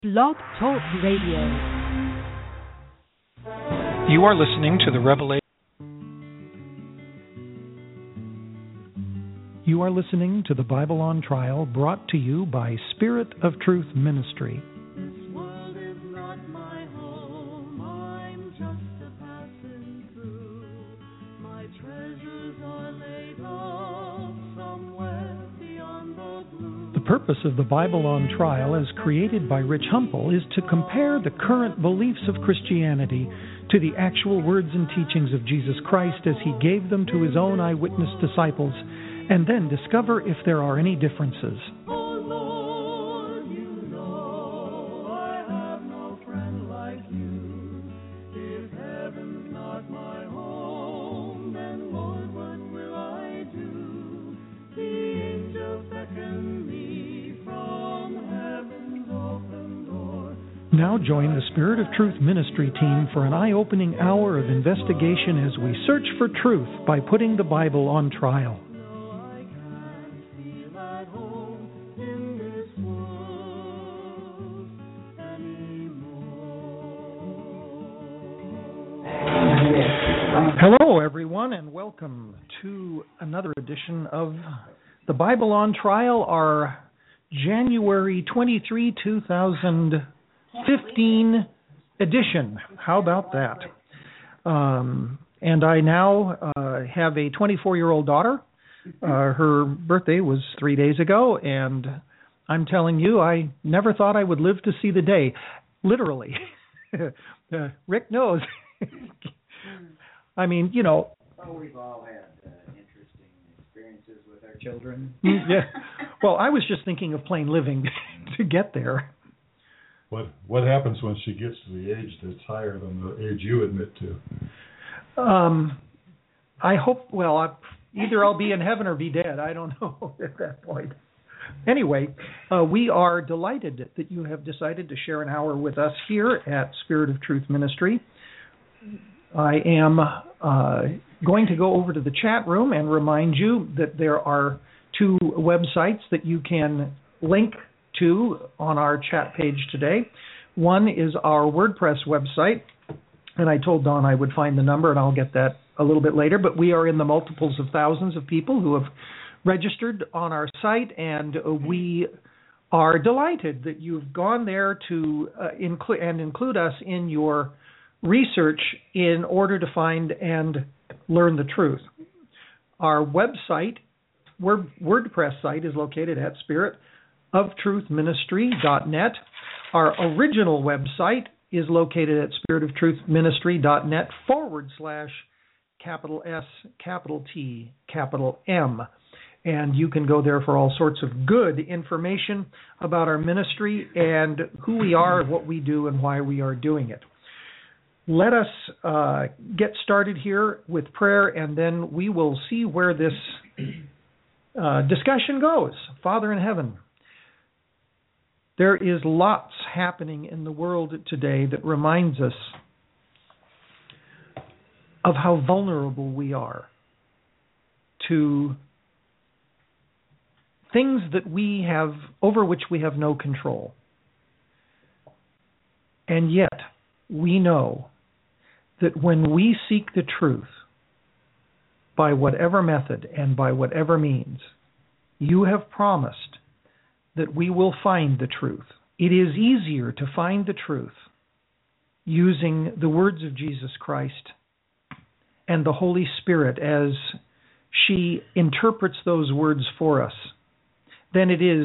Blog Talk Radio. You are listening to the Revelation. You are listening to the Bible on Trial, brought to you by Spirit of Truth Ministry. This world is not my home, I'm just a passing through. My treasures are laid up somewhere beyond the blue. The purpose of the Bible on Trial, as created by Rich Humple, is to compare the current beliefs of Christianity to the actual words and teachings of Jesus Christ as he gave them to his own eyewitness disciples, and then discover if there are any differences. Oh Lord, you know I have no friend like you. If heaven's not my home, then Lord, what will I do? The angels beckon me from heaven's open door. Now join the Spirit of Truth Ministry team for an eye-opening hour of investigation as we search for truth by putting the Bible on trial. Hello, everyone, and welcome to another edition of the Bible on Trial, our January 23, 2015 edition. How about that? And I now have a 24-year-old daughter. Her birthday was 3 days ago, and I'm telling you, I never thought I would live to see the day. Literally. Rick knows. I mean, you know. Well, we've all had interesting experiences with our children. Yeah. Well, I was just thinking of plain living to get there. What happens when she gets to the age that's higher than the age you admit to? I hope, either I'll be in heaven or be dead. I don't know at that point. Anyway, we are delighted that you have decided to share an hour with us here at Spirit of Truth Ministry. I am going to go over to the chat room and remind you that there are two websites that you can link to on our chat page today. One is our WordPress website, and I told Don I would find the number, and I'll get that a little bit later, but we are in the multiples of thousands of people who have registered on our site, and we are delighted that you've gone there to include us in your research in order to find and learn the truth. Our website, WordPress site, is located at spiritofTruthMinistry.net. Our original website is located at spiritofTruthMinistry.net /S, And you can go there for all sorts of good information about our ministry and who we are, what we do, and why we are doing it. Let us get started here with prayer, and then we will see where this discussion goes. Father in heaven, there is lots happening in the world today that reminds us of how vulnerable we are to things that we have, over which we have no control. And yet, we know that when we seek the truth, by whatever method and by whatever means, you have promised that we will find the truth. It is easier to find the truth using the words of Jesus Christ and the Holy Spirit as she interprets those words for us than it is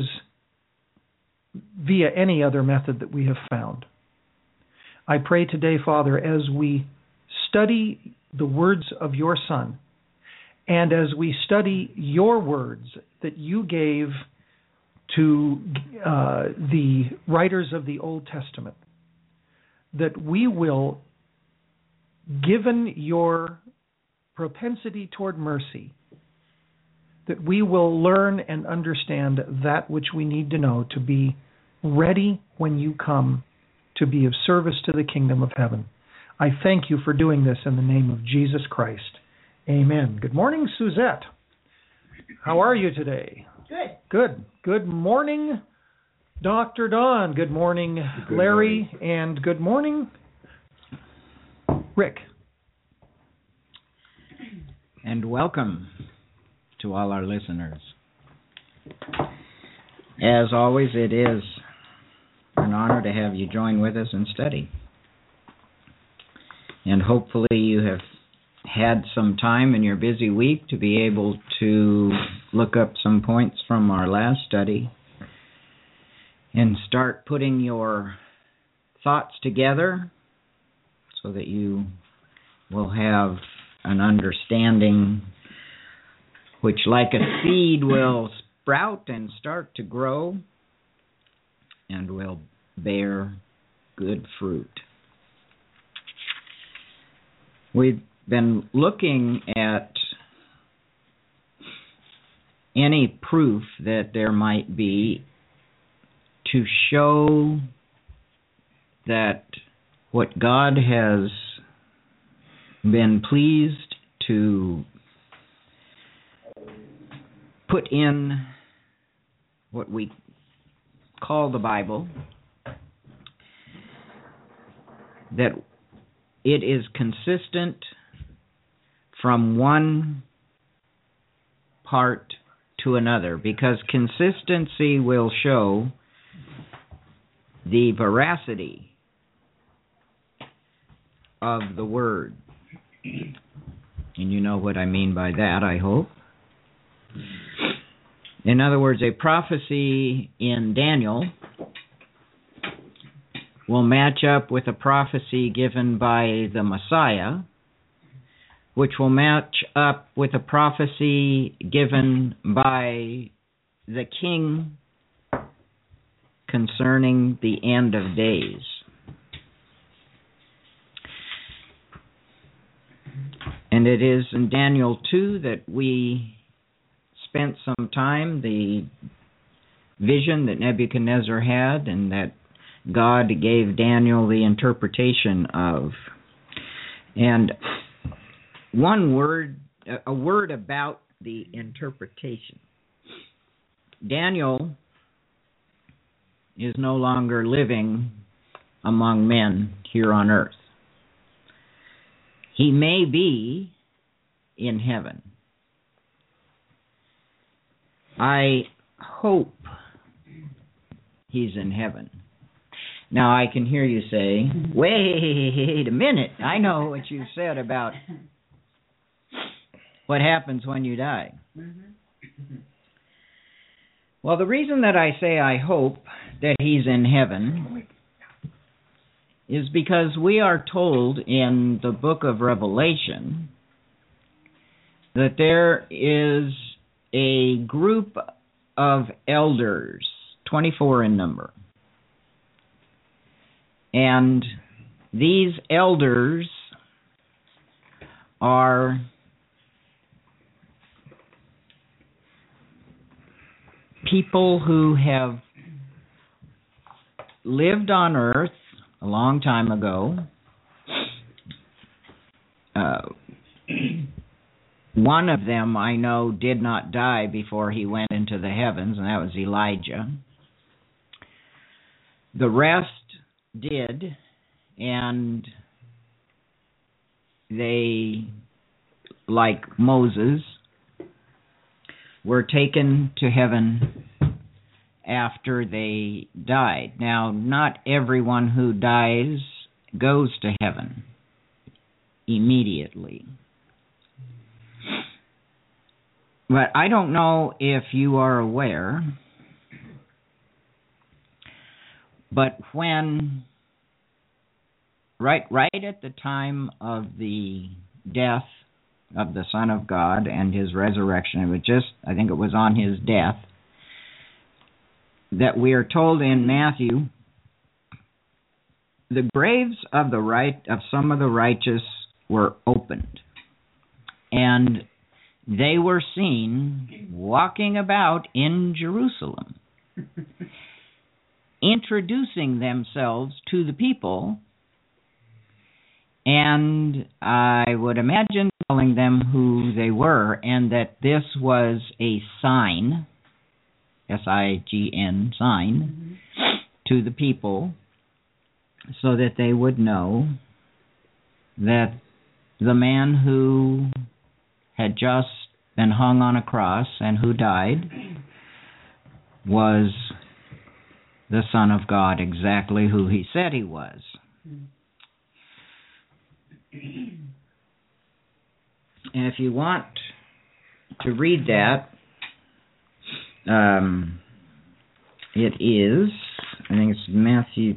via any other method that we have found. I pray today, Father, as we study the words of your Son, and as we study your words that you gave to the writers of the Old Testament, that we will, given your propensity toward mercy, that we will learn and understand that which we need to know to be ready when you come to be of service to the kingdom of heaven. I thank you for doing this in the name of Jesus Christ. Amen. Good morning, Suzette. How are you today? Good. Good. Good morning, Dr. Don, good morning, Good Larry, morning. and good morning, Rick. And welcome to all our listeners. As always, it is an honor to have you join with us and study. And hopefully you have had some time in your busy week to be able to look up some points from our last study and start putting your thoughts together so that you will have an understanding which, like a seed, will sprout and start to grow and will bear good fruit. We've been looking at any proof that there might be to show that what God has been pleased to put in what we call the Bible, that it is consistent from one part to another, because consistency will show the veracity of the Word. And you know what I mean by that, I hope. In other words, a prophecy in Daniel will match up with a prophecy given by the Messiah, which will match up with a prophecy given by the King concerning the end of days. And it is in Daniel 2 that we spent some time, the vision that Nebuchadnezzar had and that God gave Daniel the interpretation of. And a word about the interpretation. Daniel is no longer living among men here on earth. He may be in heaven. I hope he's in heaven. Now, I can hear you say, wait a minute, I know what you said about what happens when you die. Well, the reason that I say I hope that he's in heaven is because we are told in the book of Revelation that there is a group of elders, 24 in number. And these elders are people who have lived on earth a long time ago. One of them I know did not die before he went into the heavens, and that was Elijah. The rest did, and they, like Moses, were taken to heaven after they died. Now, not everyone who dies goes to heaven immediately. But I don't know if you are aware, but when, right at the time of the death of the Son of God and his resurrection, I think it was on his death, that we are told in Matthew, the graves of some of the righteous were opened, and they were seen walking about in Jerusalem, introducing themselves to the people, and I would imagine telling them who they were, and that this was a sign S-I-G-N, sign, to the people so that they would know that the man who had just been hung on a cross and who died was the Son of God, exactly who he said he was. And if you want to read that, it is, I think it's Matthew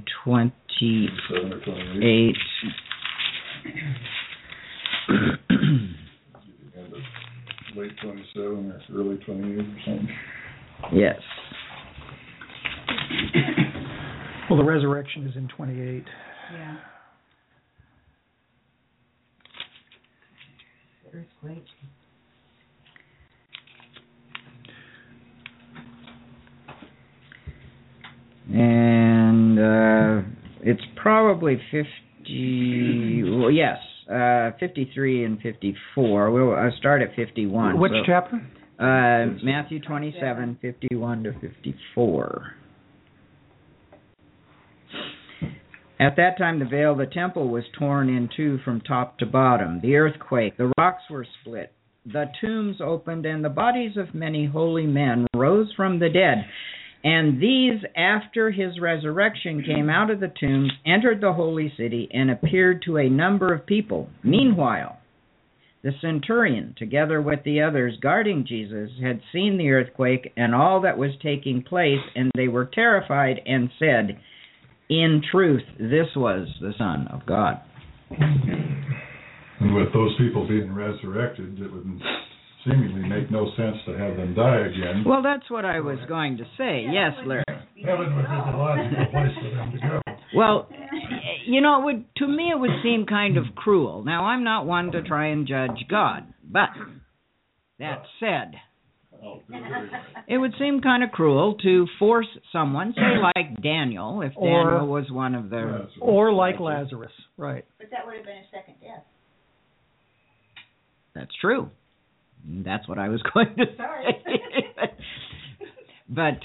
28. Late 27 or early 28 or something. Yes. Well, the resurrection is in 28. Yeah. The earthquake. And it's probably 50, well, yes, 53 and 54. I'll start at 51. Which chapter? Matthew 27, 51 to 54. At that time, the veil of the temple was torn in two from top to bottom. The earth quaked, the rocks were split, the tombs opened, and the bodies of many holy men rose from the dead. And these, after his resurrection, came out of the tombs, entered the holy city, and appeared to a number of people. Meanwhile, the centurion, together with the others guarding Jesus, had seen the earthquake and all that was taking place, and they were terrified and said, "In truth, this was the Son of God." And with those people being resurrected, it would seemingly make no sense to have them die again. Well, that's what I was going to say. Yes, Larry. Heaven would be the logical place for them to go. Well, to me it would seem kind of cruel. Now, I'm not one to try and judge God, but that said, it would seem kind of cruel to force someone, say like Daniel, if Daniel was one of the... Or like Lazarus, right. But that would have been a second death. That's true. That's what I was going to say. But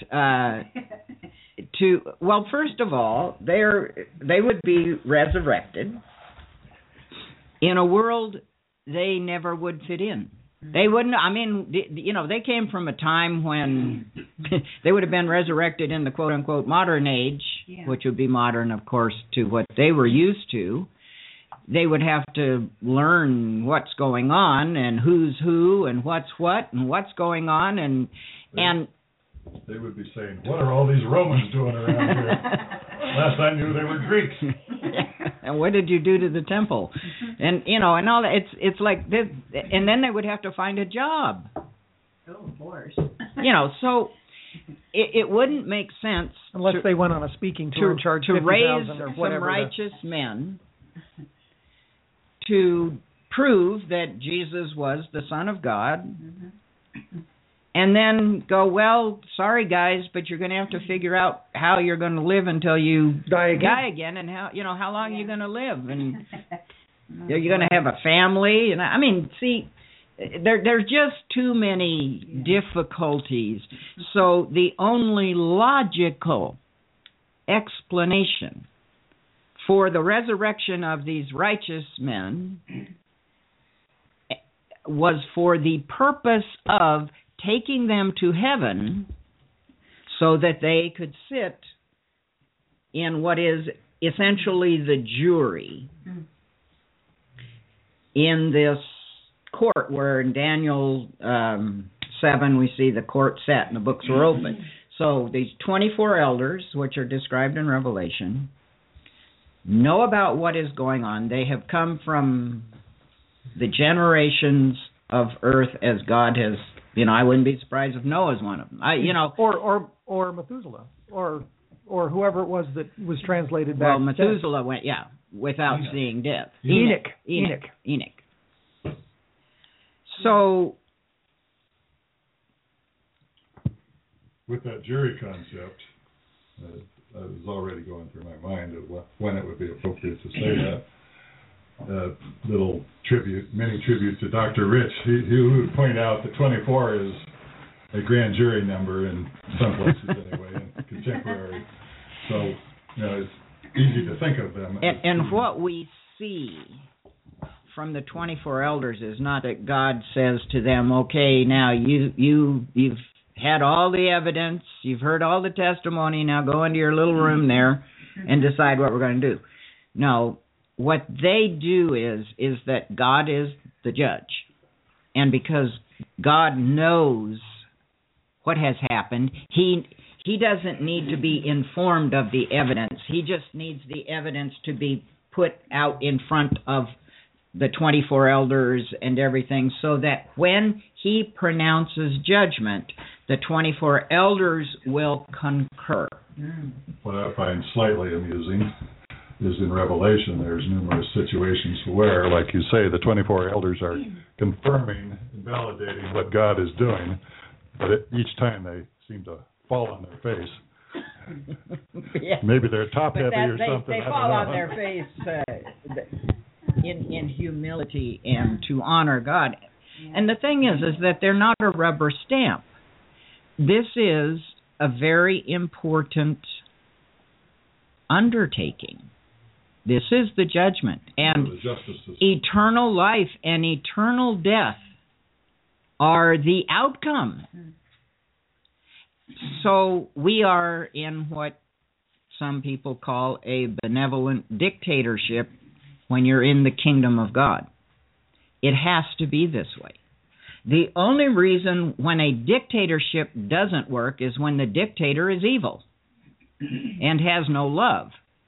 first of all, they would be resurrected in a world they never would fit in. They wouldn't. I mean, they came from a time when they would have been resurrected in the quote unquote modern age, which would be modern, of course, to what they were used to. They would have to learn what's going on and who's who and what's what and what's going on and they would be saying, "What are all these Romans doing around here? Last I knew they were Greeks." And what did you do to the temple? And and all that. It's like this, and then they would have to find a job. Oh, of course. So it wouldn't make sense unless they went on a speaking tour and charged $50,000 raise or whatever. Some righteous men to prove that Jesus was the Son of God, and then go, well, sorry guys, but you're going to have to figure out how you're going to live until you die again, and how long you're going to live, and you're going to have a family, and I mean, see, there's just too many difficulties. So the only logical explanation for the resurrection of these righteous men was for the purpose of taking them to heaven so that they could sit in what is essentially the jury in this court where in Daniel 7 we see the court set and the books were open. So these 24 elders, which are described in Revelation, know about what is going on. They have come from the generations of earth as God has, I wouldn't be surprised if Noah's one of them. Or Methuselah, or whoever it was that was translated back. Well, Methuselah went, without seeing death. Enoch. So, with that jury concept, it was already going through my mind of when it would be appropriate to say that. Mini tribute to Dr. Rich. He would point out that 24 is a grand jury number in some places anyway, in contemporary. So, it's easy to think of them. And what we see from the 24 elders is not that God says to them, okay, now you've had all the evidence, you've heard all the testimony, now go into your little room there and decide what we're going to do. No, what they do is that God is the judge. And because God knows what has happened, He doesn't need to be informed of the evidence. He just needs the evidence to be put out in front of the 24 elders and everything, so that when He pronounces judgment, the 24 elders will concur. What I find slightly amusing is in Revelation there's numerous situations where, like you say, the 24 elders are confirming and validating what God is doing, but each time they seem to fall on their face. Yeah. Maybe they're top-heavy or something. They fall on their face in humility and to honor God. And the thing is that they're not a rubber stamp. This is a very important undertaking. This is the judgment. And eternal life and eternal death are the outcome. So we are in what some people call a benevolent dictatorship when you're in the kingdom of God. It has to be this way. The only reason when a dictatorship doesn't work is when the dictator is evil and has no love.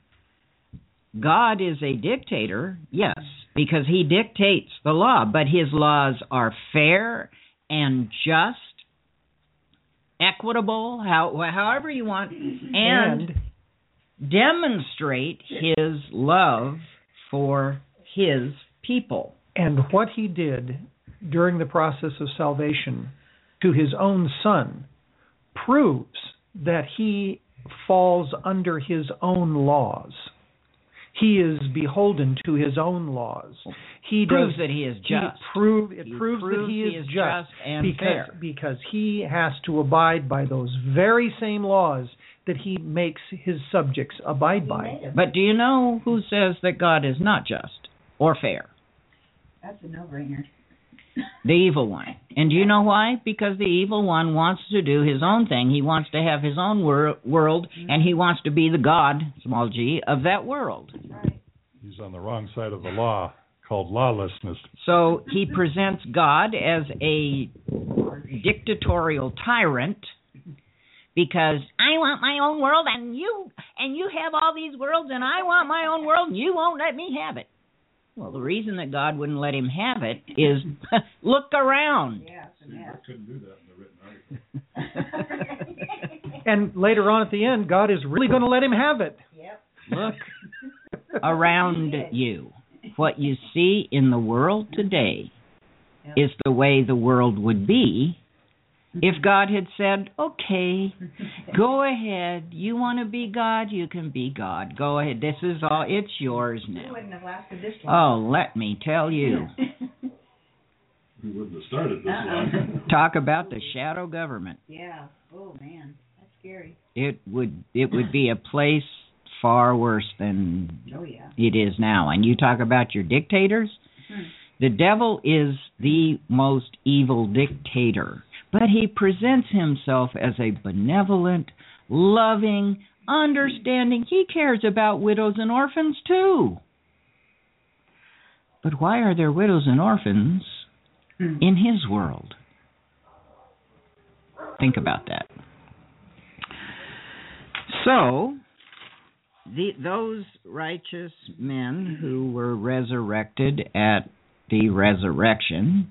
God is a dictator, yes, because He dictates the law, but His laws are fair and just, equitable, however you want, and demonstrate His love for His people. And what He did during the process of salvation to His own Son proves that He falls under His own laws. He is beholden to His own laws. He proves that He is just. It proves that He is just and fair. Because He has to abide by those very same laws that He makes His subjects abide by. But do you know who says that God is not just or fair? That's a no-brainer. The evil one. And do you know why? Because the evil one wants to do his own thing. He wants to have his own world, and he wants to be the God, small g, of that world. Right. He's on the wrong side of the law, called lawlessness. So he presents God as a dictatorial tyrant because I want my own world, and you have all these worlds, and I want my own world, and you won't let me have it. Well, the reason that God wouldn't let him have it is, look around. Yeah, I couldn't do that in the written article. And later on at the end, God is really going to let him have it. Yep. Look around you. What you see in the world today is the way the world would be if God had said, okay, go ahead. You want to be God? You can be God. Go ahead. This is all. It's yours We now. wouldn't have lasted this long. Oh, let me tell you. We wouldn't have started this long. Talk about the shadow government. Yeah. Oh, man. That's scary. It would be a place far worse than Oh, yeah. it is now. And you talk about your dictators. The devil is the most evil dictator. But he presents himself as a benevolent, loving, understanding. He cares about widows and orphans too. But why are there widows and orphans in his world? Think about that. So, those righteous men who were resurrected at the resurrection,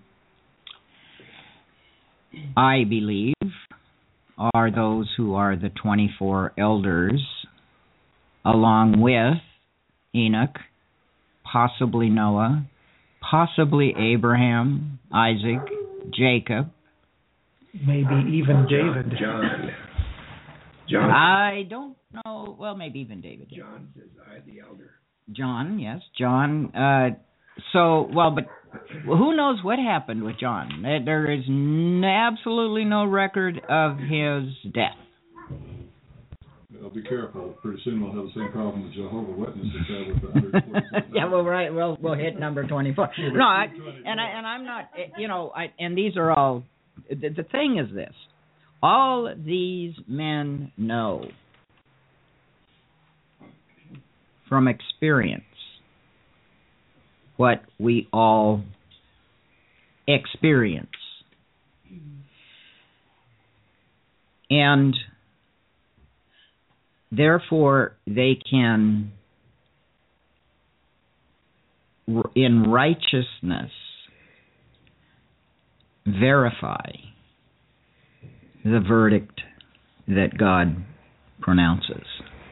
I believe, are those who are the 24 elders, along with Enoch, possibly Noah, possibly Abraham, Isaac, Jacob. Maybe even David. John. I don't know. Well, maybe even David. John says, I, the elder. John, yes. John. But Well, who knows what happened with John? There is absolutely no record of his death. Well, be careful. Pretty soon we'll have the same problem with Jehovah's Witnesses had with the 144. Yeah, well, right. We'll hit number 24. No, I'm not. And these are all. The thing is this: all these men know from experience what we all experience. And therefore, they can, in righteousness, verify the verdict that God pronounces.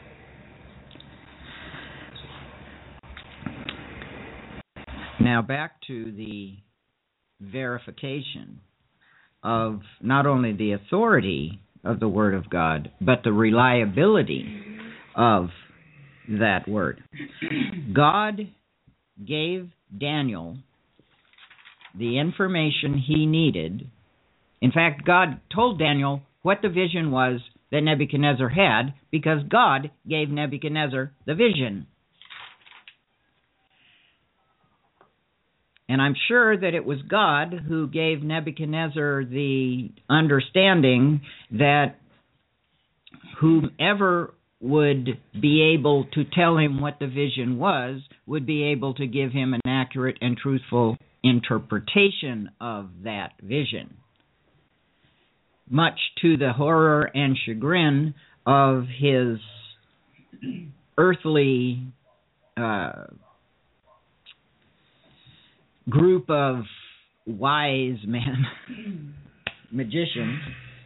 Now back to the verification of not only the authority of the Word of God, but the reliability of that Word. God gave Daniel the information he needed. In fact, God told Daniel what the vision was that Nebuchadnezzar had, because God gave Nebuchadnezzar the vision. And I'm sure that it was God who gave Nebuchadnezzar the understanding that whomever would be able to tell him what the vision was would be able to give him an accurate and truthful interpretation of that vision, much to the horror and chagrin of his earthly group of wise men, magicians.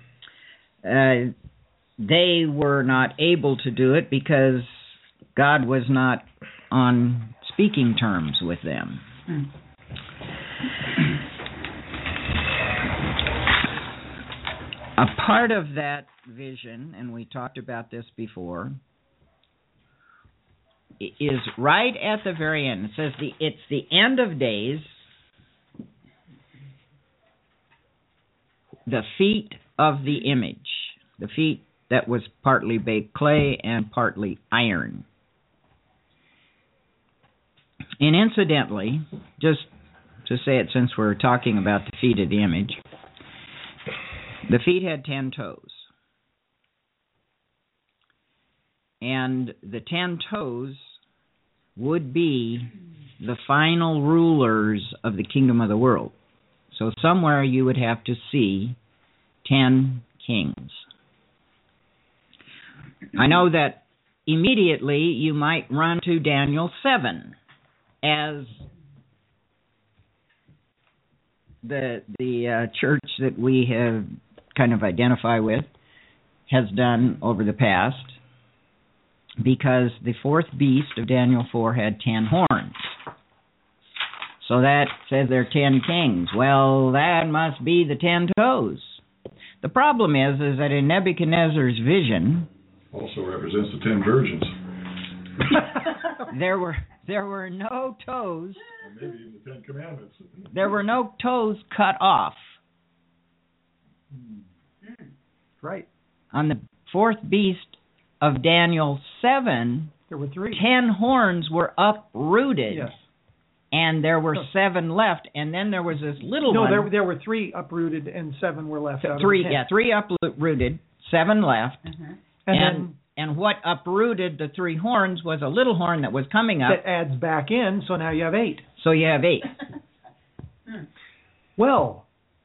They were not able to do it because God was not on speaking terms with them. A part of that vision, and we talked about this before, is right at the very end. It says it's the end of days. The feet of the image. The feet that was partly baked clay and partly iron. And incidentally, just to say it since we're talking about the feet of the image, the feet had 10 toes. And the 10 toes would be the final rulers of the kingdom of the world. So somewhere you would have to see 10 kings. I know that immediately you might run to Daniel 7 as the church that we have kind of identify with has done over the past, because the fourth beast of Daniel 4 had 10 horns. So that says there are 10 kings. Well, that must be the 10 toes. The problem is that in Nebuchadnezzar's vision, also represents the 10 virgins. there were no toes. And maybe even the 10 commandments. There were no toes cut off. Right. On the fourth beast of Daniel 7, there were 3. 10 horns were uprooted. Yes. And there were 7 left, and then there was this little one. No, there were 3 uprooted and 7 were left. Out 3, of the 10. yeah, 3 uprooted, 7 left. And what uprooted the 3 horns was a little horn that was coming up. That adds back in, so now you have 8. So you have 8. Well,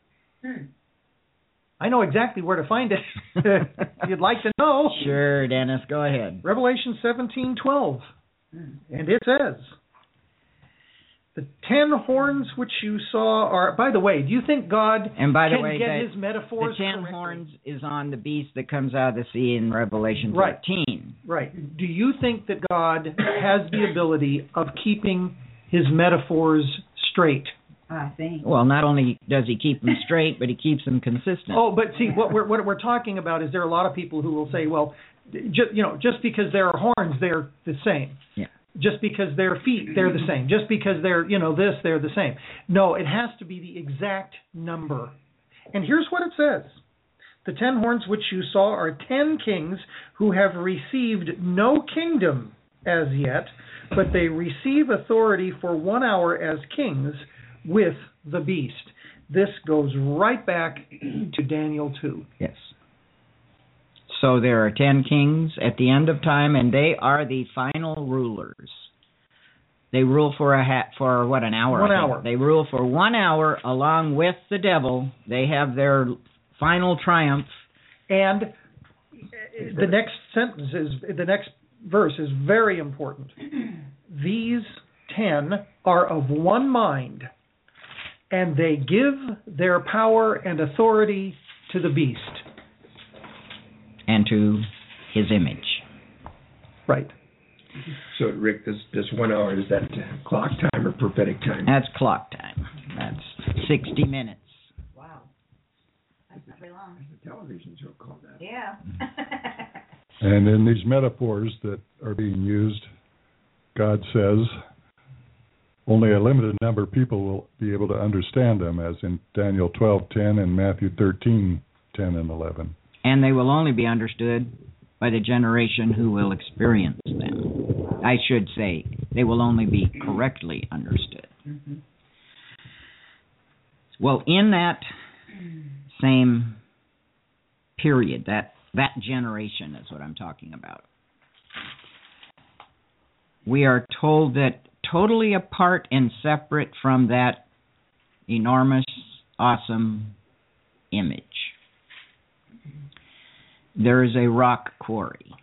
I know exactly where to find it. If you'd like to know. Sure, Dennis, go ahead. Revelation 17:12. And it says, the 10 horns which you saw are... By the way, do you think God and by the can way, get his metaphors the 10 correctly? horns is on the beast that comes out of the sea in Revelation 13. Right. Do you think that God has the ability of keeping his metaphors straight? I think. Well, not only does he keep them straight, but he keeps them consistent. Oh, but see, what we're talking about is there are a lot of people who will say, well, just because there are horns, they're the same. Yeah. just because their feet, they're the same. Just because they're, this, they're the same. No, it has to be the exact number. And here's what it says. The 10 horns which you saw are 10 kings who have received no kingdom as yet, but they receive authority for 1 hour as kings with the beast. This goes right back to Daniel 2. Yes. So there are 10 kings at the end of time, and they are the final rulers. They rule for an hour? 1 hour. They rule for 1 hour along with the devil. They have their final triumph. And the next verse is very important. These 10 are of one mind, and they give their power and authority to the beast. And to his image. Right. So, Rick, this 1 hour, is that clock time or prophetic time? That's clock time. That's 60 minutes. Wow. That's not very long. The television show called that. Yeah. And in these metaphors that are being used, God says only a limited number of people will be able to understand them, as in Daniel 12:10 and Matthew 13:10 and 11. And they will only be understood by the generation who will experience them. I should say, they will only be correctly understood. Mm-hmm. Well, in that same period, that generation is what I'm talking about, we are told that totally apart and separate from that enormous, awesome image, there is a rock quarry.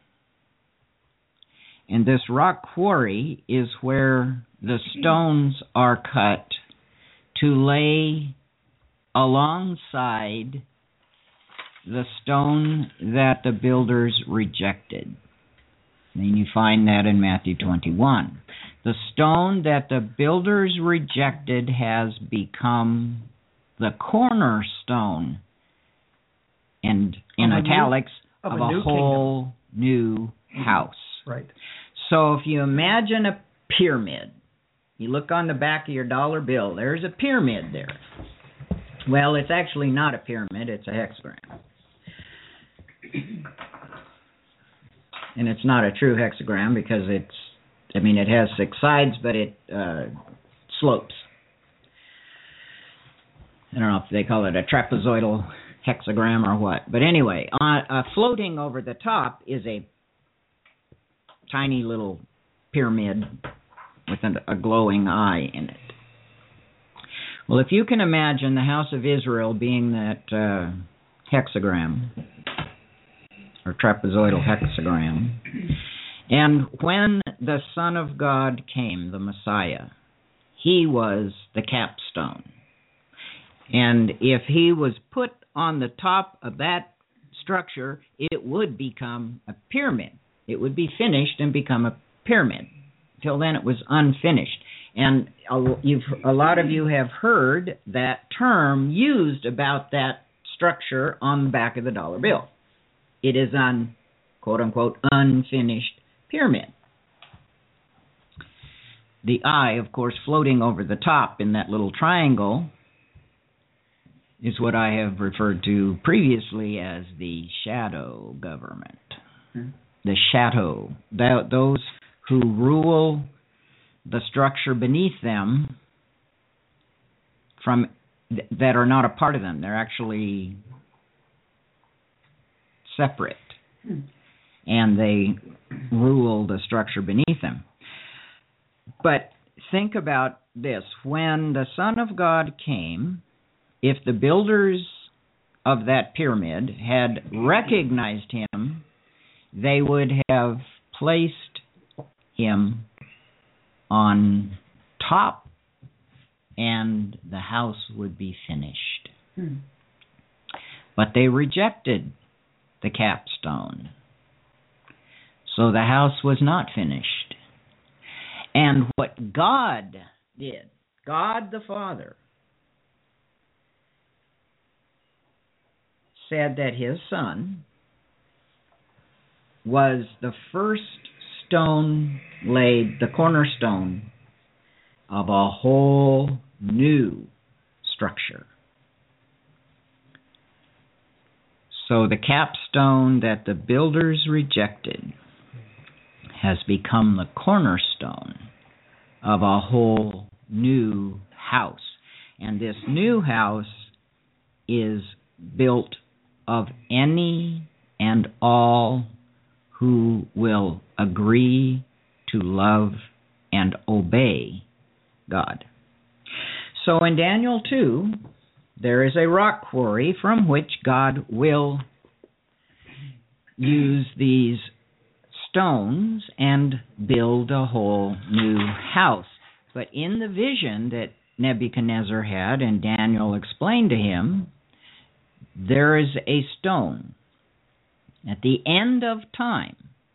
And this rock quarry is where the stones are cut to lay alongside the stone that the builders rejected. And you find that in Matthew 21. The stone that the builders rejected has become the cornerstone, and in italics, of a whole new house. Right. So if you imagine a pyramid, you look on the back of your dollar bill, there's a pyramid there. Well, it's actually not a pyramid, it's a hexagram. And it's not a true hexagram because it has 6 sides, but it slopes. I don't know if they call it a trapezoidal hexagram or what. But anyway, floating over the top is a tiny little pyramid with a glowing eye in it. Well, if you can imagine the house of Israel being that hexagram, or trapezoidal hexagram, and when the Son of God came, the Messiah, he was the capstone. And if he was put on the top of that structure, it would become a pyramid. It would be finished and become a pyramid. Till then it was unfinished. And a lot of you have heard that term used about that structure on the back of the dollar bill. It is an, quote-unquote, unfinished pyramid. The eye, of course, floating over the top in that little triangle is what I have referred to previously as the shadow government. The shadow. Those who rule the structure beneath them that are not a part of them. They're actually separate. And they rule the structure beneath them. But think about this. When the Son of God came, if the builders of that pyramid had recognized him, they would have placed him on top, and the house would be finished. But they rejected the capstone, so the house was not finished. And what God did, God the Father, said that his Son was the first stone laid the cornerstone of a whole new structure. So the capstone that the builders rejected has become the cornerstone of a whole new house. And this new house is built of any and all who will agree to love and obey God. So in Daniel 2, there is a rock quarry from which God will use these stones and build a whole new house. But in the vision that Nebuchadnezzar had and Daniel explained to him, there is a stone at the end of time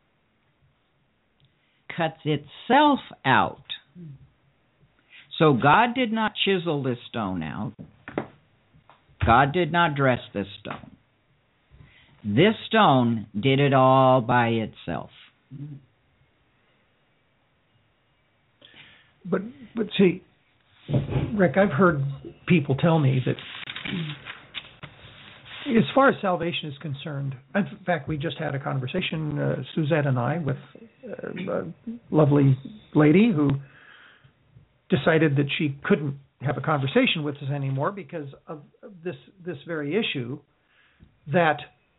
cuts itself out. So God did not chisel this stone out. God did not dress this stone. This stone did it all by itself. But see, Rick, I've heard people tell me that as far as salvation is concerned, in fact, we just had a conversation, Suzette and I, with a lovely lady who decided that she couldn't have a conversation with us anymore because of this very issue, that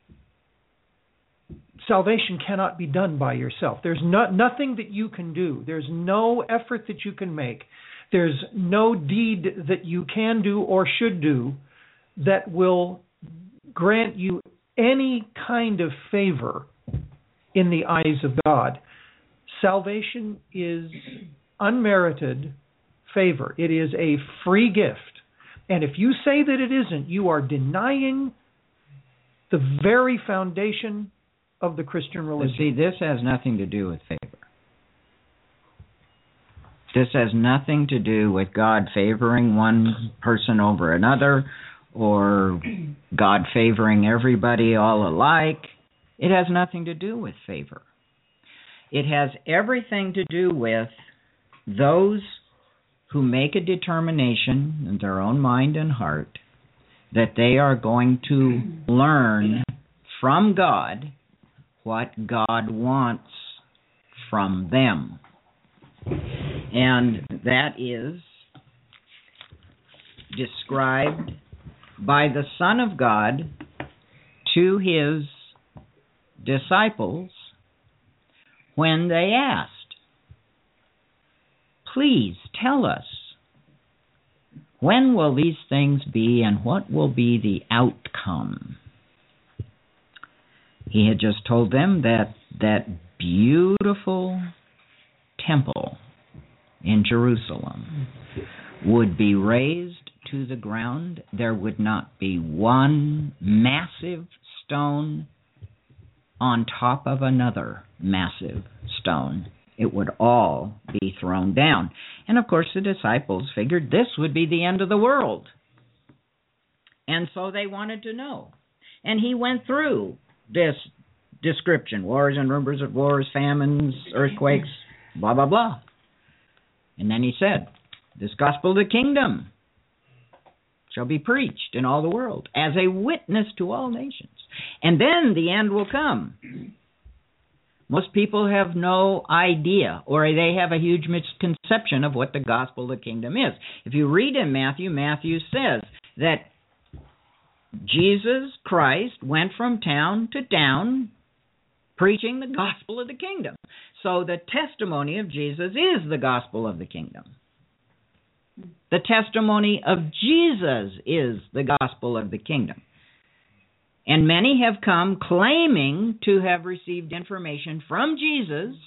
salvation cannot be done by yourself. There's nothing that you can do. There's no effort that you can make. There's no deed that you can do or should do that will grant you any kind of favor in the eyes of God. Salvation is unmerited favor. It is a free gift. And if you say that it isn't, you are denying the very foundation of the Christian religion. But see, this has nothing to do with favor. This has nothing to do with God favoring one person over another or God favoring everybody all alike. It has nothing to do with favor. It has everything to do with those who make a determination in their own mind and heart that they are going to learn from God what God wants from them. And that is described by the Son of God to his disciples when they asked, "Please tell us, when will these things be and what will be the outcome?" He had just told them that beautiful temple in Jerusalem would be razed to the ground. There would not be one massive stone on top of another massive stone. It would all be thrown down. And of course the disciples figured this would be the end of the world. And so they wanted to know. And he went through this description: wars and rumors of wars, famines, earthquakes, blah, blah, blah. And then he said, this gospel of the kingdom shall be preached in all the world as a witness to all nations. And then the end will come. Most people have no idea, or they have a huge misconception of what the gospel of the kingdom is. If you read in Matthew, Matthew says that Jesus Christ went from town to town preaching the gospel of the kingdom. So the testimony of Jesus is the gospel of the kingdom. The testimony of Jesus is the gospel of the kingdom. And many have come claiming to have received information from Jesus,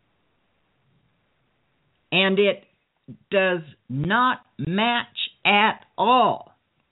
and it does not match at all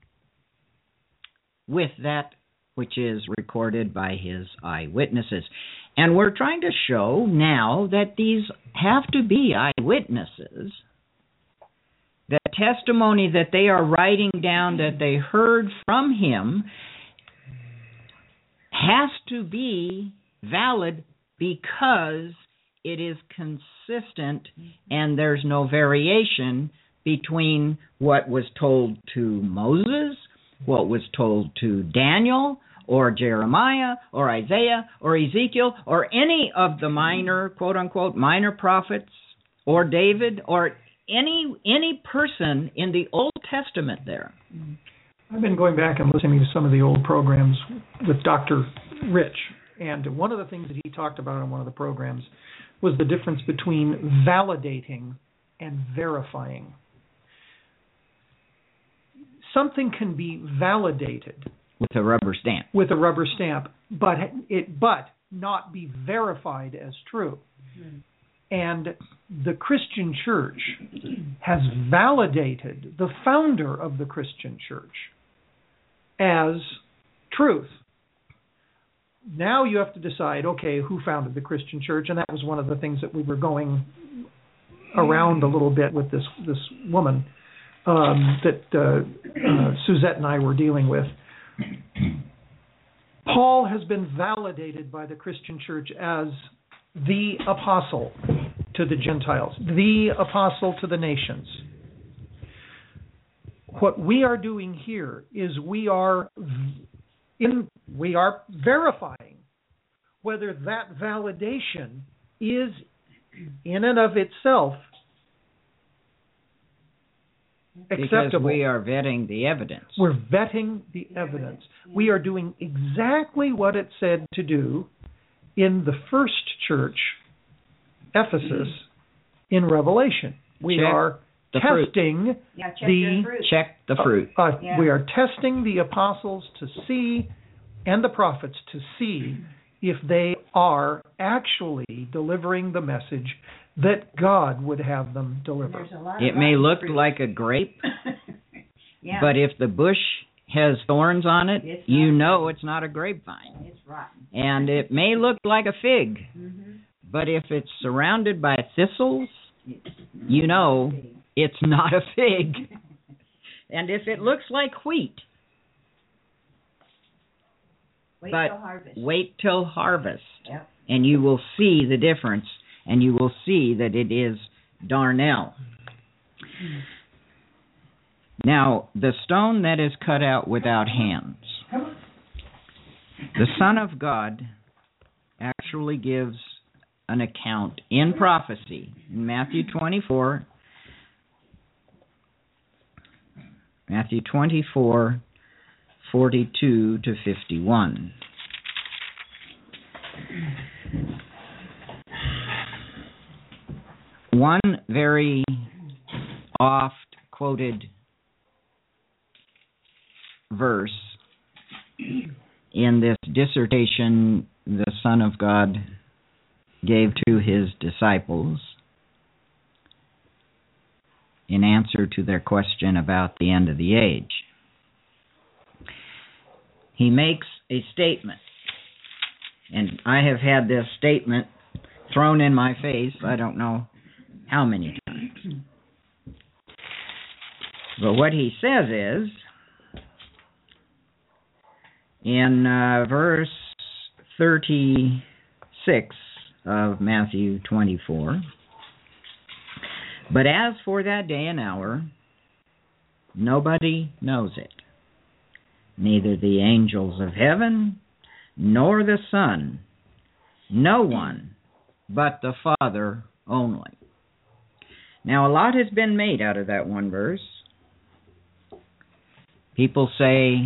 with that which is recorded by his eyewitnesses. And we're trying to show now that these have to be eyewitnesses. The testimony that they are writing down that they heard from him has to be valid because it is consistent, and there's no variation between what was told to Moses, what was told to Daniel, or Jeremiah, or Isaiah, or Ezekiel, or any of the minor, quote-unquote, minor prophets, or David, or any person in the Old Testament there. I've been going back and listening to some of the old programs with Dr. Rich, and one of the things that he talked about in one of the programs was the difference between validating and verifying. Something can be validated with a rubber stamp. With a rubber stamp, but not be verified as true. And the Christian church has validated the founder of the Christian church as truth. Now you have to decide, okay, who founded the Christian church? And that was one of the things that we were going around a little bit with this woman that Suzette and I were dealing with. Paul has been validated by the Christian church as the apostle to the Gentiles, the apostle to the nations. What we are doing here is we are verifying whether that validation is in and of itself acceptable. Because we are vetting the evidence. We're vetting the evidence. We are doing exactly what it said to do in the first church, Ephesus, in Revelation. We are testing check the fruit. We are testing the apostles to see, and the prophets to see, if they are actually delivering the message that God would have them deliver. It may look like a grape, but if the bush has thorns on it, you know it's not a grapevine. It's rotten. And it may look like a fig, but if it's surrounded by thistles, you know it's not a fig. And if it looks like wheat, wait till harvest, Yep. and you will see the difference, and you will see that it is darnel. Now, the stone that is cut out without hands. The Son of God actually gives an account in prophecy in Matthew 24. Matthew 24, 42 to 51. One very oft-quoted verse in this dissertation the Son of God gave to his disciples in answer to their question about the end of the age. He makes a statement, and I have had this statement thrown in my face, I don't know how many times. But what he says is, in verse 36 of Matthew 24, "But as for that day and hour, nobody knows it, neither the angels of heaven, nor the Son, no one, but the Father only." Now, a lot has been made out of that one verse. People say,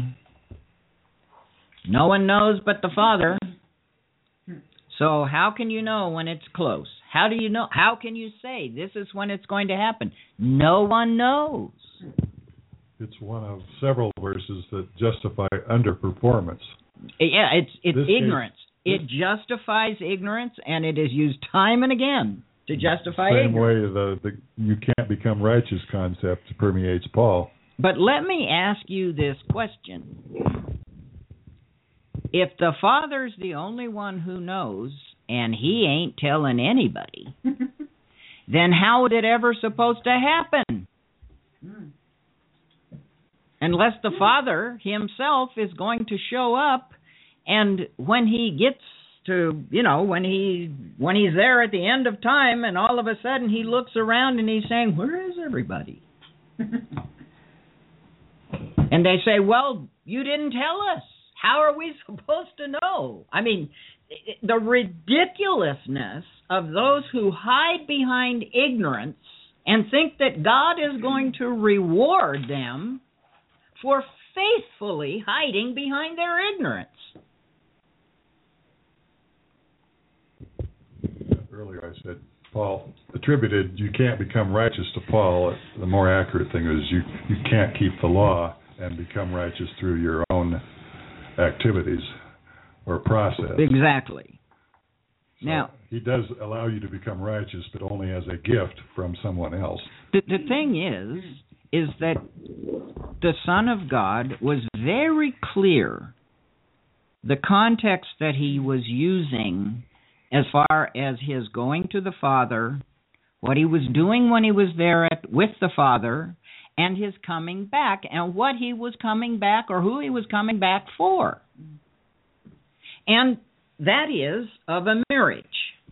no one knows but the Father. So how can you know when it's close? How do you know? How can you say this is when it's going to happen? No one knows. It's one of several verses that justify underperformance. Yeah, it's ignorance. It justifies ignorance, and it is used time and again to justify Same ignorance. way the you can't become righteous concept permeates Paul. But let me ask you this question. If the Father's the only one who knows, and he ain't telling anybody, then how is it ever supposed to happen? Unless the Father himself is going to show up, and when he gets to, when he's there at the end of time, and all of a sudden he looks around and he's saying, "Where is everybody?" And they say, "Well, you didn't tell us. How are we supposed to know?" I mean, the ridiculousness of those who hide behind ignorance and think that God is going to reward them for faithfully hiding behind their ignorance. Earlier I said, Paul attributed, you can't become righteous to Paul. The more accurate thing is you can't keep the law and become righteous through your own activities or process. Exactly. So now, he does allow you to become righteous, but only as a gift from someone else. The thing is that the Son of God was very clear the context that he was using as far as his going to the Father, what he was doing when he was there with the Father, and his coming back, and what he was coming back or who he was coming back for. And that is of a marriage.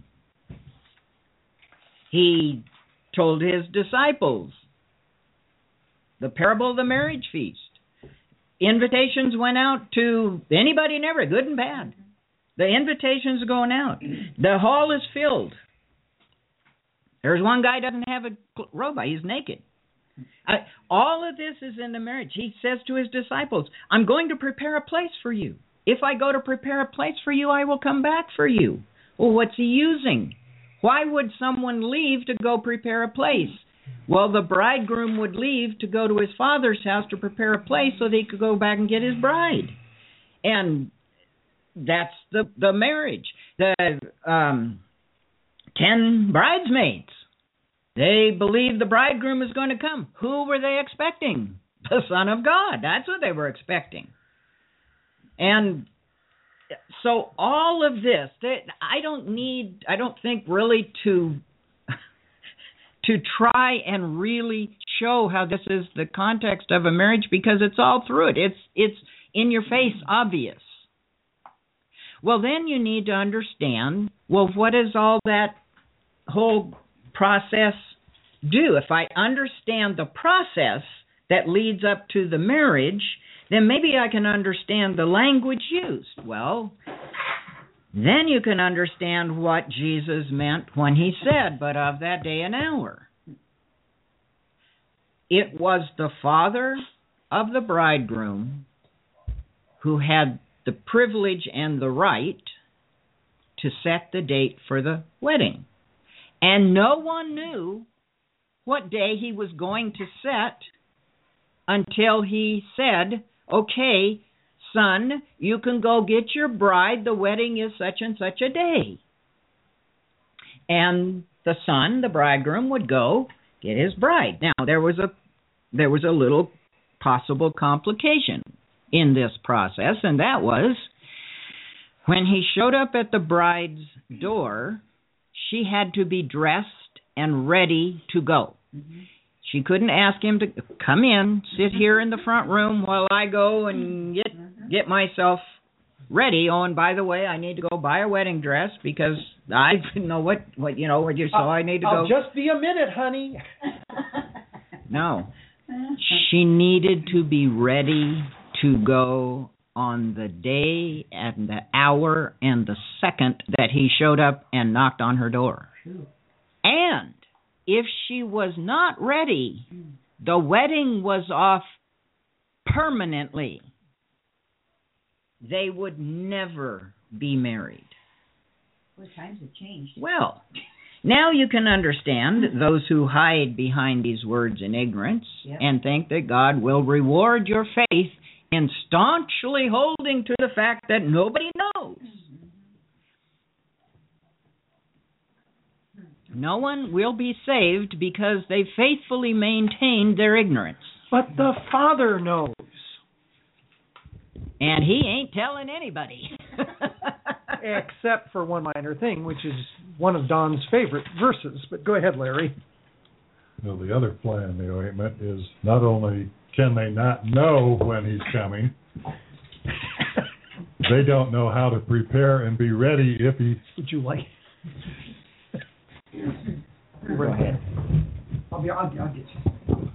He told his disciples the parable of the marriage feast. Invitations went out to anybody and everybody, good and bad. The invitations are going out. The hall is filled. There's one guy who doesn't have a robe on. He's naked. All of this is in the marriage. He says to his disciples, "I'm going to prepare a place for you. If I go to prepare a place for you, I will come back for you." Well, what's he using? Why would someone leave to go prepare a place? Well, the bridegroom would leave to go to his father's house to prepare a place so that he could go back and get his bride. And that's the marriage. The 10 bridesmaids, they believed the bridegroom is going to come. Who were they expecting? The Son of God. That's what they were expecting. And so all of this, I don't think really to try and really show how this is the context of a marriage, because it's all through it. It's in your face, obvious. Well, then you need to understand, well, what does all that whole process do? If I understand the process that leads up to the marriage, then maybe I can understand the language used. Well, then you can understand what Jesus meant when he said, "But of that day and hour." It was the father of the bridegroom who had the privilege and the right to set the date for the wedding. And no one knew what day he was going to set until he said, "Okay, son, you can go get your bride. The wedding is such and such a day." And the son, the bridegroom, would go get his bride. Now, there was a little possible complication in this process, and that was when he showed up at the bride's door, she had to be dressed and ready to go. Mm-hmm. She couldn't ask him to come in, sit here in the front room while I go and get myself ready. Oh, and by the way, I need to go buy a wedding dress because I know what you saw. I need to go. I'll just be a minute, honey. No. She needed to be ready to go on the day and the hour and the second that he showed up and knocked on her door. And if she was not ready, the wedding was off permanently. They would never be married. Well, times have changed. Well, now you can understand those who hide behind these words in ignorance and think that God will reward your faith in staunchly holding to the fact that nobody knows. No one will be saved because they faithfully maintained their ignorance. But the Father knows. And he ain't telling anybody. Except for one minor thing, which is one of Don's favorite verses. But go ahead, Larry. Well, the other fly in the ointment is not only can they not know when he's coming, they don't know how to prepare and be ready if he... Would you like? Go ahead. I'll get you.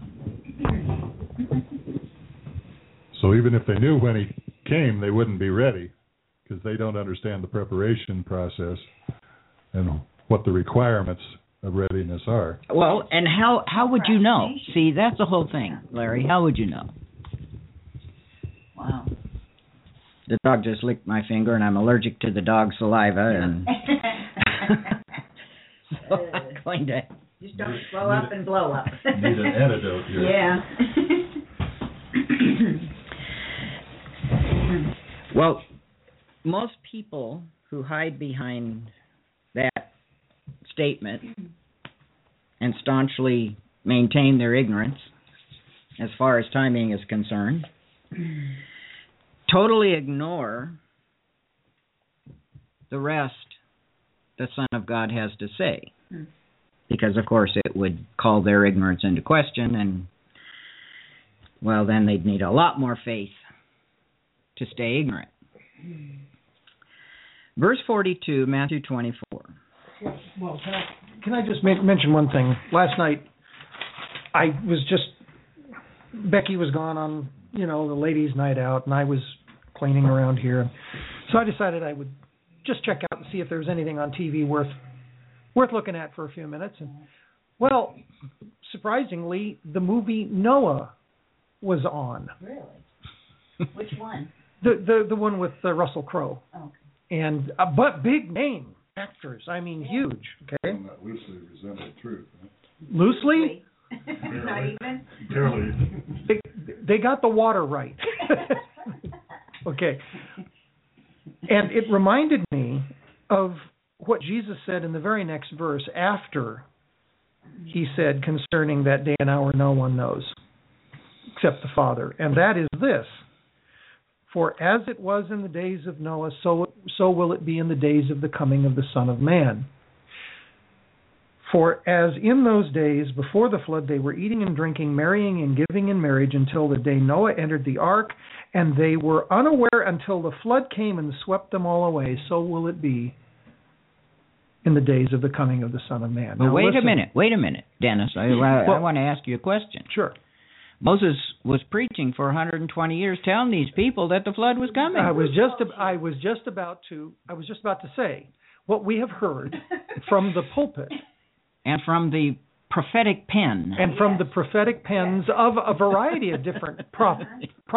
So even if they knew when he came, they wouldn't be ready because they don't understand the preparation process and what the requirements of readiness are. Well, and how would you know? See, that's the whole thing, Larry. How would you know? Wow. The dog just licked my finger, and I'm allergic to the dog's saliva, and so I'm going to... Just don't slow up and blow up. Need an antidote here. Yeah. Well, most people who hide behind that statement and staunchly maintain their ignorance as far as timing is concerned totally ignore the rest the Son of God has to say. Because, of course, it would call their ignorance into question, and, well, then they'd need a lot more faith to stay ignorant. Verse 42, Matthew 24. Well, can I just mention one thing? Last night, Becky was gone on, the ladies' night out, and I was cleaning around here. So I decided I would just check out and see if there was anything on TV worth looking at for a few minutes. And, well, surprisingly, the movie Noah was on. Really? Which one? The one with Russell Crowe. Oh, okay. And but big name actors. I mean, huge. Okay. That loosely resembled truth. Huh? Loosely? Not even? Barely. They got the water right. Okay. And it reminded me of what Jesus said in the very next verse after he said concerning that day and hour no one knows except the Father. And that is this: for as it was in the days of Noah, so will it be in the days of the coming of the Son of Man. For as in those days before the flood they were eating and drinking, marrying and giving in marriage until the day Noah entered the ark, and they were unaware until the flood came and swept them all away, so will it be in the days of the coming of the Son of Man. But now, wait a minute, Dennis. I want to ask you a question. Sure. Moses was preaching for 120 years, telling these people that the flood was coming. I was just about to say what we have heard from the pulpit and from the prophetic pen. And from the prophetic pens of a variety of different prophets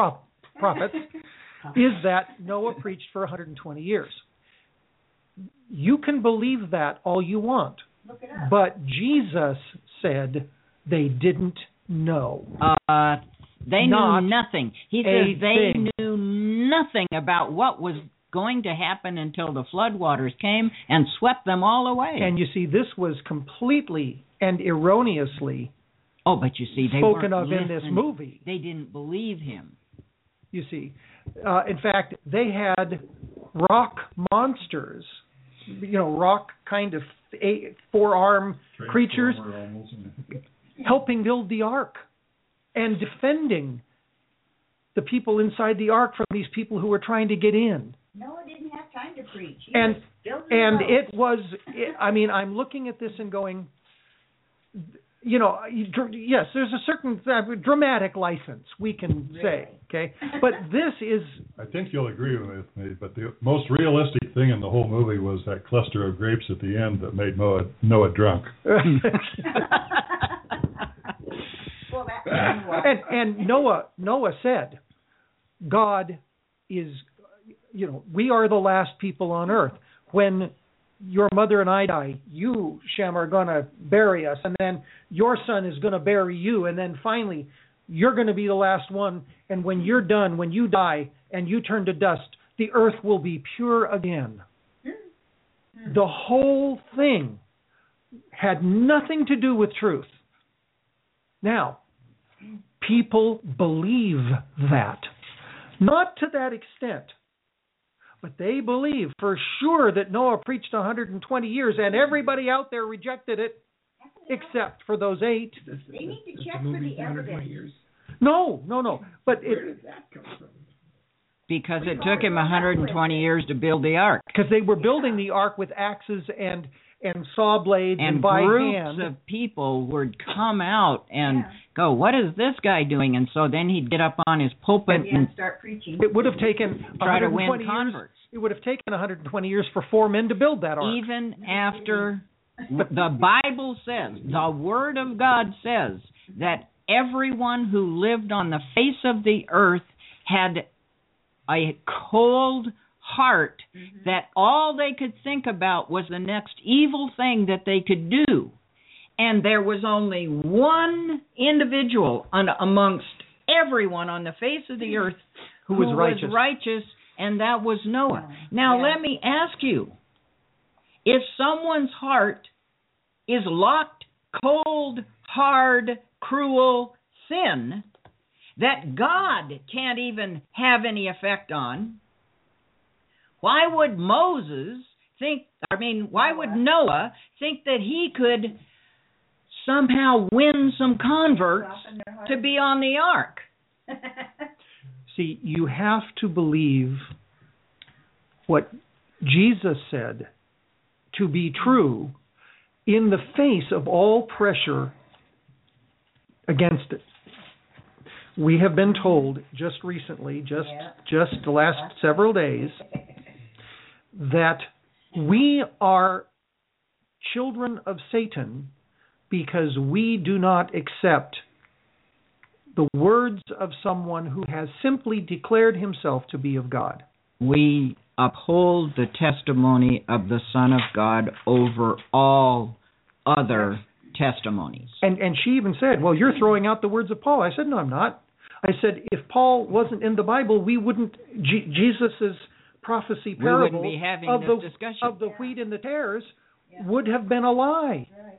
is that Noah preached for 120 years. You can believe that all you want. Look it up. But Jesus said they didn't know. They knew nothing. He says they thing. knew nothing about what was going to happen until the floodwaters came and swept them all away. And you see, this was completely and erroneously but you see, they spoken weren't of listening. in this movie. They didn't believe him. You see. In fact, they had rock monsters, rock kind of four-arm creatures helping build the ark and defending the people inside the ark from these people who were trying to get in. Noah didn't have time to preach. And I'm looking at this and going, yes, there's a certain dramatic license we can say, okay? But this is... I think you'll agree with me, but the most realistic thing in the whole movie was that cluster of grapes at the end that made Noah drunk. And Noah said, God is, we are the last people on earth. When your mother and I die, you, Shem, are going to bury us, and then your son is going to bury you, and then finally you're going to be the last one, and when you're done, when you die and you turn to dust, the earth will be pure again. The whole thing had nothing to do with truth. Now, people believe that. Not to that extent. But they believe for sure that Noah preached 120 years and everybody out there rejected it except for those 8. They need to check for the evidence. No. But where did that come from? because it took him 120 years to build the ark. Because they were building the ark with axes and saw blades and by groups hand. of people would come out and go, "What is this guy doing?" And so then he'd get up on his pulpit and start preaching. It would have taken try to 120 win years. converts. It would have taken 120 years for 4 men to build that ark. Even after the Bible says, the Word of God says, that everyone who lived on the face of the earth had a cold heart, that all they could think about was the next evil thing that they could do. And there was only one individual amongst everyone on the face of the earth who was righteous, and that was Noah. Now let me ask you, if someone's heart is locked, cold, hard, cruel sin that God can't even have any effect on, why would why would Noah think that he could somehow win some converts to be on the ark? See, you have to believe what Jesus said to be true in the face of all pressure against it. We have been told just recently, just the last several days, that we are children of Satan because we do not accept the words of someone who has simply declared himself to be of God. We uphold the testimony of the Son of God over all other testimonies. And she even said, "Well, you're throwing out the words of Paul." I said, "No, I'm not." I said, if Paul wasn't in the Bible, we wouldn't, Jesus's prophecy parable be having of this discussion. of the wheat and the tares would have been a lie. Right.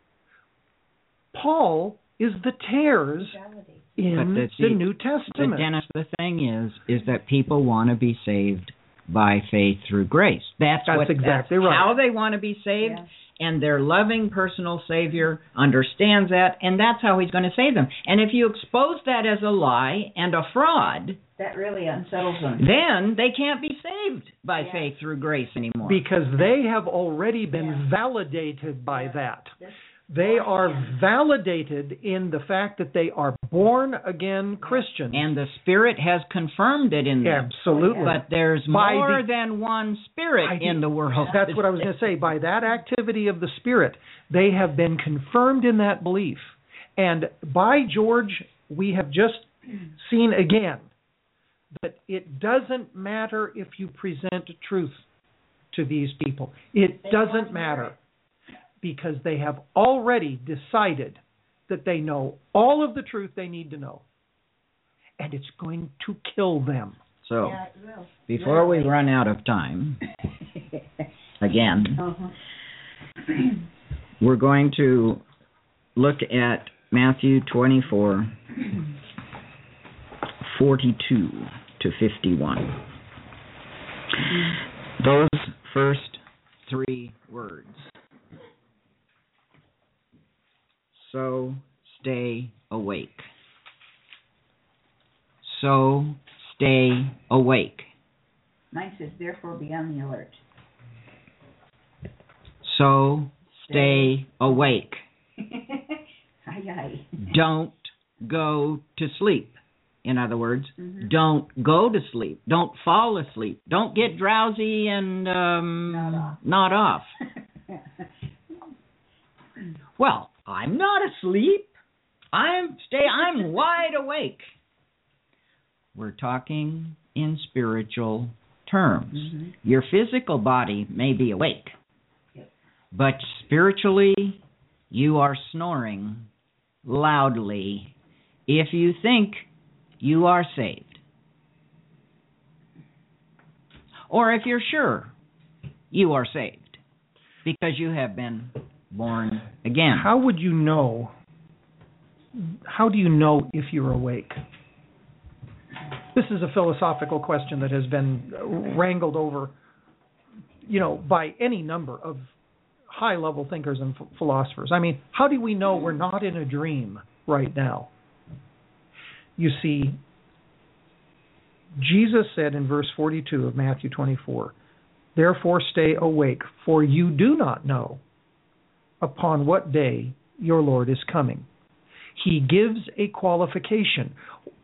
Paul is the tares in the New Testament. But Dennis, the thing is that people want to be saved by faith through grace. That's exactly right. How they want to be saved. Yeah. And their loving personal Savior understands that, and that's how he's going to save them. And if you expose that as a lie and a fraud, that really unsettles them. Then they can't be saved by faith through grace anymore. Because they have already been validated by that. They are validated in the fact that they are born again Christians. And the Spirit has confirmed it in them. Absolutely. But there's more than one Spirit in the world. That's what I was going to say. By that activity of the Spirit, they have been confirmed in that belief. And by George, we have just seen again that it doesn't matter if you present truth to these people. It doesn't matter. Because they have already decided that they know all of the truth they need to know. And it's going to kill them. So, before we run out of time, again, we're going to look at Matthew 24, 42 to 51. Those first 3 words. So stay awake. So stay awake. Mine says, therefore be on the alert. So stay awake. Aye. Don't go to sleep. In other words, don't go to sleep. Don't fall asleep. Don't get drowsy and not off. Well, I'm not asleep. I'm wide awake. We're talking in spiritual terms. Your physical body may be awake, but spiritually you are snoring loudly if you think you are saved. Or if you're sure you are saved because you have been born again. How would you know? How do you know if you're awake? This is a philosophical question that has been wrangled over, by any number of high-level thinkers and philosophers. I mean, how do we know we're not in a dream right now? You see, Jesus said in verse 42 of Matthew 24, "Therefore stay awake, for you do not know upon what day your Lord is coming." He gives a qualification.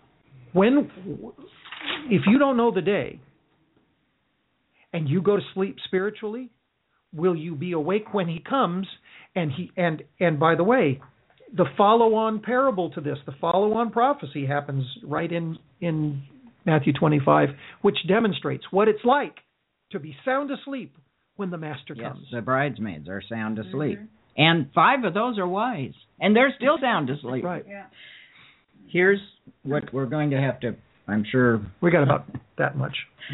If you don't know the day and you go to sleep spiritually, will you be awake when he comes? And by the way, the follow-on parable to this, the follow-on prophecy happens right in Matthew 25, which demonstrates what it's like to be sound asleep when the Master comes. Yes, the bridesmaids are sound asleep. Mm-hmm. And 5 of those are wise, and they're still sound asleep. Right. Yeah. Here's what we're going to have to, I'm sure. We got about that much.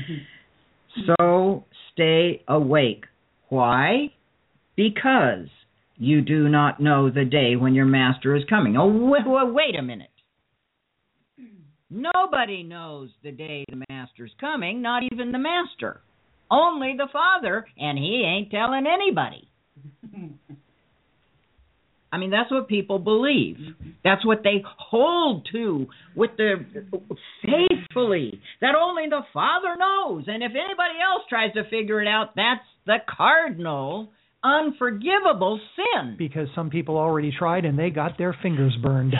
So stay awake. Why? Because you do not know the day when your Master is coming. Oh, wait a minute. Nobody knows the day the Master's coming, not even the Master. Only the Father, and he ain't telling anybody. I mean, that's what people believe. That's what they hold to faithfully, that only the Father knows. And if anybody else tries to figure it out, that's the cardinal, unforgivable sin. Because some people already tried and they got their fingers burned.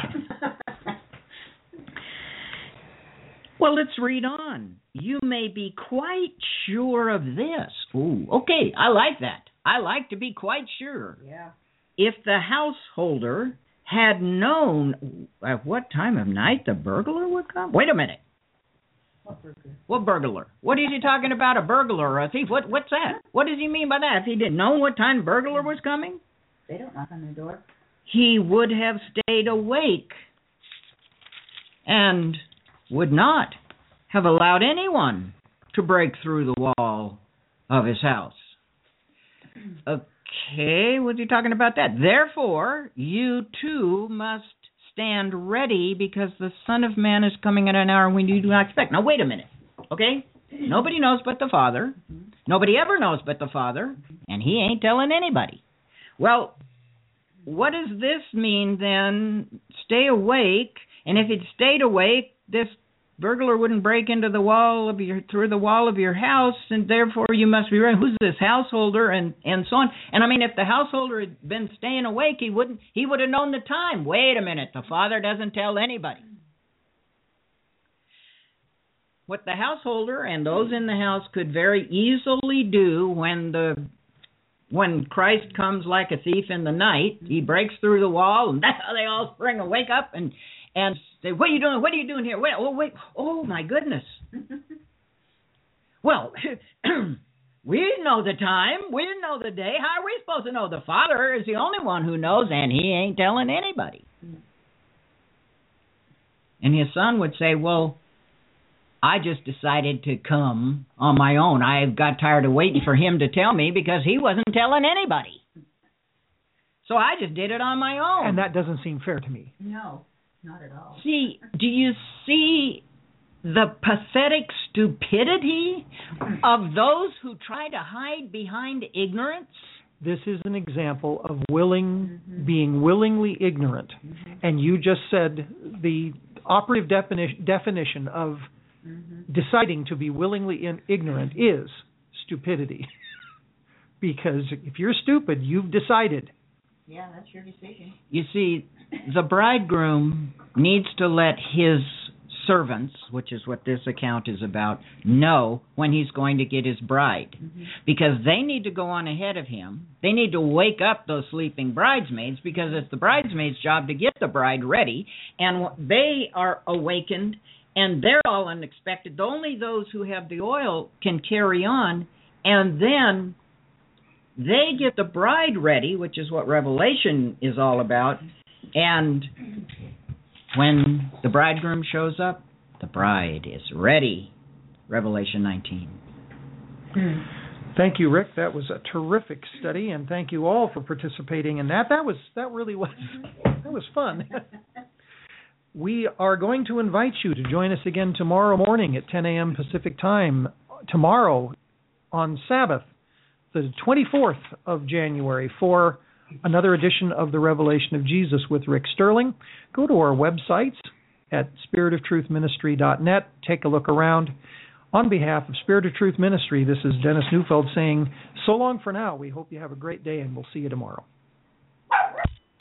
Well, let's read on. You may be quite sure of this. Ooh, okay, I like that. I like to be quite sure. Yeah. If the householder had known at what time of night the burglar would come. Wait a minute. What burglar? What is he talking about, a burglar or a thief? What's that? What does he mean by that? If he didn't know what time burglar was coming? They don't knock on the door. He would have stayed awake and would not have allowed anyone to break through the wall of his house. Okay, what's he talking about that? Therefore, you too must stand ready, because the Son of Man is coming at an hour when you do not expect. Now, wait a minute, okay? Nobody knows but the Father. Nobody ever knows but the Father, and he ain't telling anybody. Well, what does this mean then? Stay awake, and if he'd stayed awake, this burglar wouldn't break into through the wall of your house, and therefore you must be ready. Who's this householder, and so on. And I mean, if the householder had been staying awake, he would have known the time. Wait a minute, the Father doesn't tell anybody. What the householder and those in the house could very easily do when Christ comes like a thief in the night, he breaks through the wall, and that's how they all spring and wake up and say, what are you doing? What are you doing here? Wait. Oh, my goodness. Well, we didn't know the time. We didn't know the day. How are we supposed to know? The Father is the only one who knows, and he ain't telling anybody. And his son would say, well, I just decided to come on my own. I got tired of waiting for him to tell me because he wasn't telling anybody. So I just did it on my own. And that doesn't seem fair to me. No. Not at all. See, do you see the pathetic stupidity of those who try to hide behind ignorance? This is an example of being willingly ignorant. And you just said the operative definition of deciding to be willingly ignorant is stupidity. Because if you're stupid, you've decided. Yeah, that's your decision. You see, the bridegroom needs to let his servants, which is what this account is about, know when he's going to get his bride. Because they need to go on ahead of him. They need to wake up those sleeping bridesmaids, because it's the bridesmaids' job to get the bride ready. And they are awakened, and they're all unexpected. Only those who have the oil can carry on. And then they get the bride ready, which is what Revelation is all about. And when the bridegroom shows up, the bride is ready. Revelation 19. Thank you, Rick. That was a terrific study, and thank you all for participating in that. That was fun. We are going to invite you to join us again tomorrow morning at 10 a.m. Pacific time. Tomorrow on Sabbath, the 24th of January, for another edition of the Revelation of Jesus with Rick Sterling. Go to our websites at spiritofTruthMinistry.net. Take a look around. On behalf of Spirit of Truth Ministry, this is Dennis Neufeld saying, so long for now. We hope you have a great day, and we'll see you tomorrow.